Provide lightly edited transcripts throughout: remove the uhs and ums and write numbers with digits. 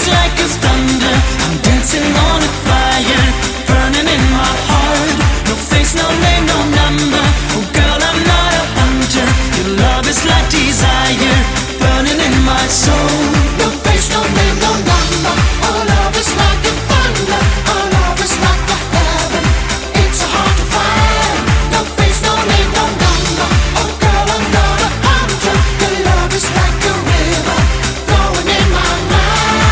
like a thunder. I'm dancing on a fire, burning in my heart. No face, no name, no number. Oh girl, I'm not a hunter. Your love is like desire, burning in my soul. No face, no name, no number. Our love is like a thunder. Our love is like a heaven. It's so hard to find. No face, no name, no number. Oh girl, I'm not a hunter. Your love is like a river flowing in my mind.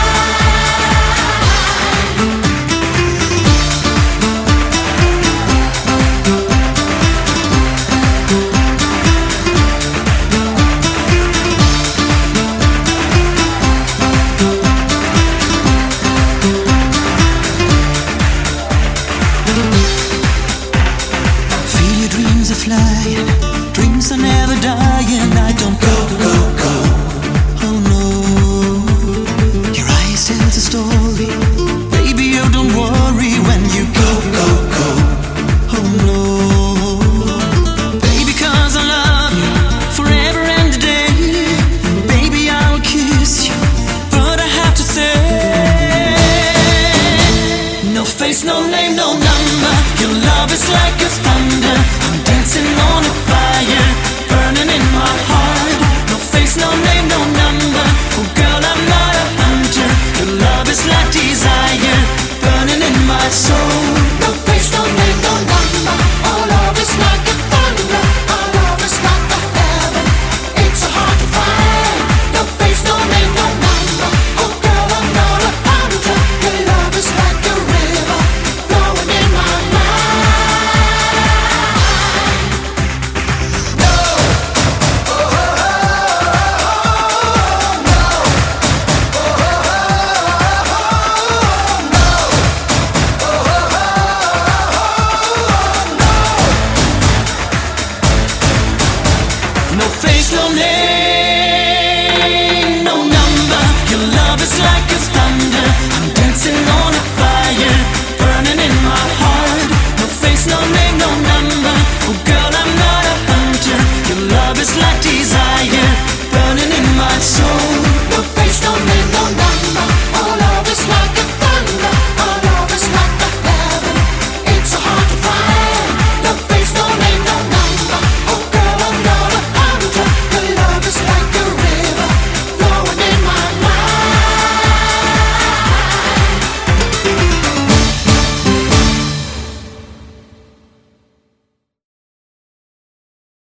Feel your dreams are flying, dreams are never dying. I don't go, go, go. Oh no, your eyes tell the story. Baby, you don't worry when you go, go, go. Oh no, baby, 'cause I love you forever and a day. Baby, I will kiss you, but I have to say, no face, no name, no number. Your love is like a thunder. I'm dancing on a fire, burning in my heart. No face, no name, no number. Oh girl, I'm not a hunter. Your love is like desire, burning in my soul. No face, no name, no number. Our love is like a thunder. Our love is like a heaven. It's so hard to find. No face, no name, no number. Oh girl, I'm not a hunter. Your love is like a river flowing in my mind. No face, no name.